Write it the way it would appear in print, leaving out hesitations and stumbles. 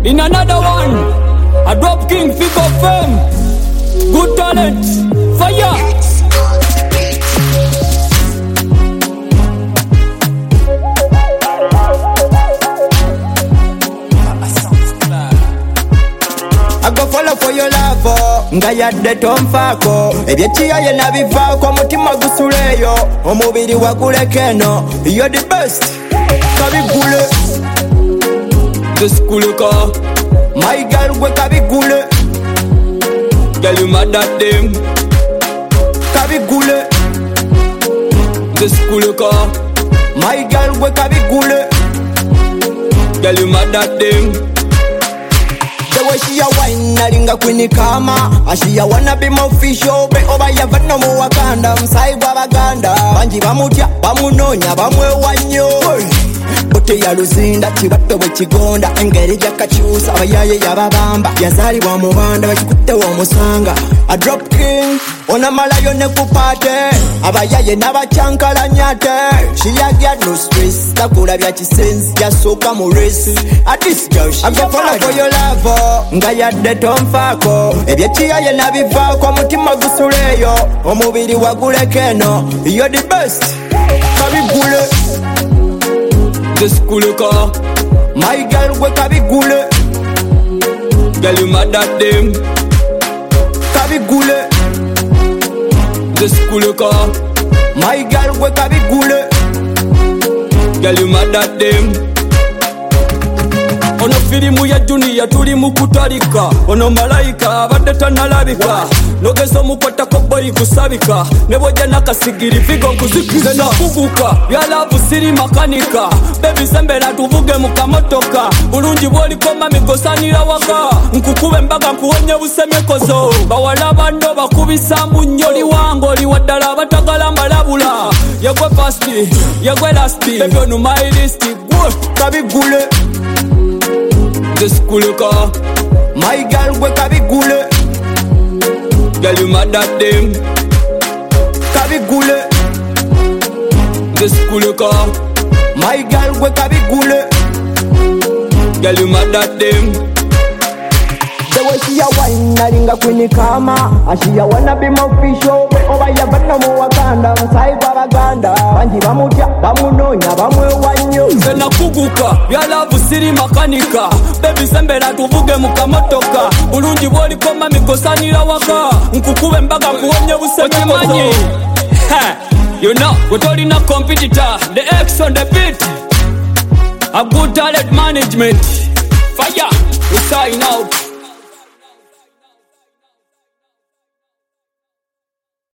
In another one, a drop king pick up fame. Good talent, fire. I go follow for your love, nga yadde tomfaako ebyekiyaye nabivaako mutima gusuleyo omubiri waguleko eno you're the best kabigule Deskuleka, my girl gwe kabigule girl you mad at them. kabigule Deskuleka, my girl gwe kabigule girl you mad at them. the way she a wine nalinga kwini kama she a wanna be my official be oba yava no mu Wakanda musai gwa baganda banji bamutya bamunonya bamwewa nnyo bote ya luzinda kibato bwe kigonda engeri gyakakyusa abayaye yababamba yazaalibwa mu banda bakikutte w'omusanga a drop king onamalayo ne ku paate abayaye n'abacyankalanyate she a get no stress takulabya kisenzi yasooka mu race at this girl she a follow for your love nga yadde tomfaako ebyekiyaye nabivaako mutima gusuleyo omubiri waguleko eno you're the best kabigule Deskuleka, my girl gwe kabigule girl you mad at them. kabigule Deskuleka, my girl gwe kabigule girl you mad at them. Ono filimu ya Junior tuli mu kutalika, ono malayika abadde tannalabika, nogeza omukwatako boyi kusabika, ne bw'ojja n'akasigiri vigo nkuzikiriza nakuguka, bya laavu siri makanika, bebi sembera tuvuge mu kamotoka, bulungi bw'oliko mami gosanira waka, nkukube embaga nkuwonye busemyekozo, bawala bando bakubisa mbunnyo oli wange oli waddala abatagala malabula, yegwe fasti yegwe lasti, bebi onu my list gwe kabigule Deskuleka, my girl gwe kabigule girl you mad at them. kabigule Deskuleka, my girl gwe kabigule girl you mad at them. the way she a wine nalinga kwini kama she a wanna be my official be oba yava no mu Wakanda musai gwa baganda banji bamutya bamunonya bamwewa nnyo Nze nakuguka, bya laavu siri makanika, bebi sembera tuvuge mu kamotoka, bulungi bw'oliko mami gosanira waka, nkukube embaga nkuwonye busemyekozo. You know, we tolina competitor, the X on the beat, a good talent management. Fire, we sign out.